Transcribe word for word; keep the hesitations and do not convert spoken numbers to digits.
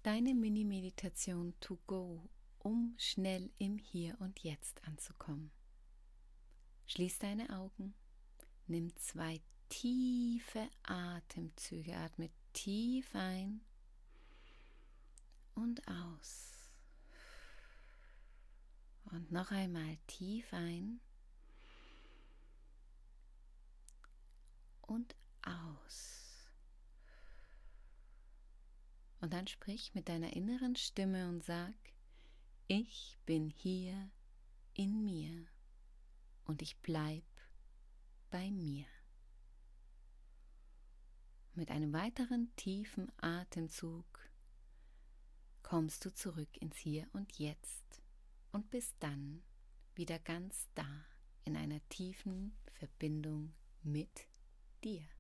Deine Mini-Meditation to go, um schnell im Hier und Jetzt anzukommen. Schließ deine Augen, nimm zwei tiefe Atemzüge, atme tief ein und aus. Und noch einmal tief ein und aus. Und dann sprich mit deiner inneren Stimme und sag: Ich bin hier in mir und ich bleib bei mir. Mit einem weiteren tiefen Atemzug kommst du zurück ins Hier und Jetzt und bist dann wieder ganz da in einer tiefen Verbindung mit dir.